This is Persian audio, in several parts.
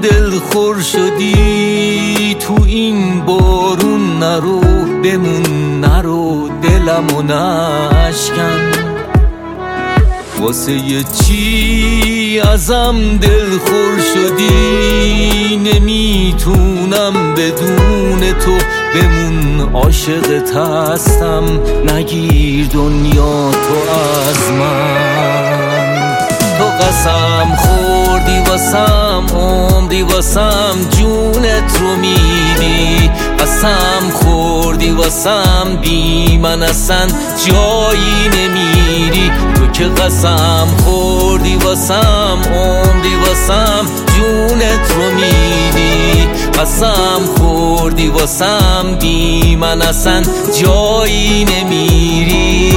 دلخور شدی تو این بارون نرو بمون نرو دلمو نشکن واسه چی ازم دلخور شدی نمیتونم بدون تو بمون عاشقت هستم نگیر دنیا تو از من تو قسم خوردی واسم عمری واسم جونت رو میدی قسم خوردی واسم بی من اصلا جایی نمیری تو که قسم خوردی واسم عمری واسم جونت رو میدی قسم خوردی واسم بی من اصلا جایی نمیری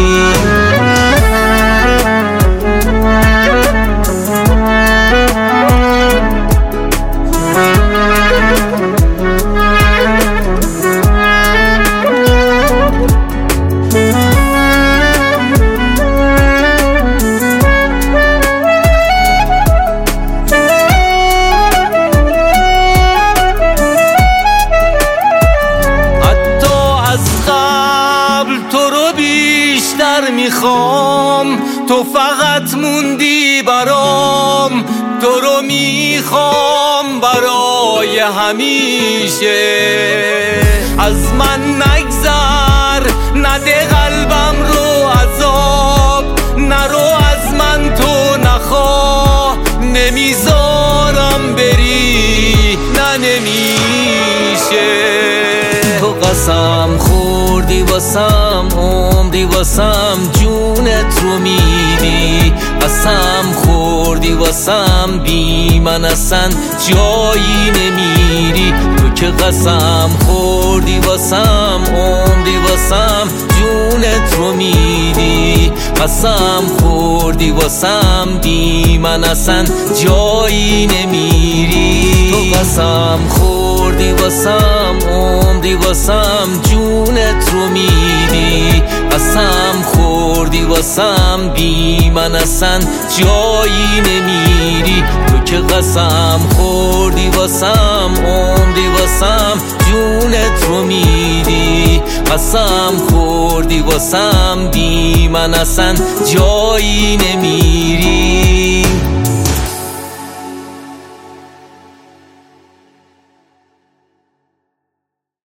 میخوام تو فقط موندی برام تو رو میخوام برای همیشه از من نگذر نده قلبم رو عذاب نرو از من تو نخواه نمیذارم بری نه نمیشه تو قسم خوردی واسم عمری واسم جونت رو میدی قسم خوردی واسم بی من اصلا جایی نمیری تو که قسم خوردی واسم عمری واسم جونت رو میدی قسم خوردی واسم بی من اصلا جایی نمیری تو قسم خوردی واسم عمری واسم جونت رو میدی قسم خوردی واسم بی من اصلا جایی نمیری تو که قسم خوردی واسم عمری واسم جونت رو میدی قسم خوردی واسم بی من اصلا جایی نمیری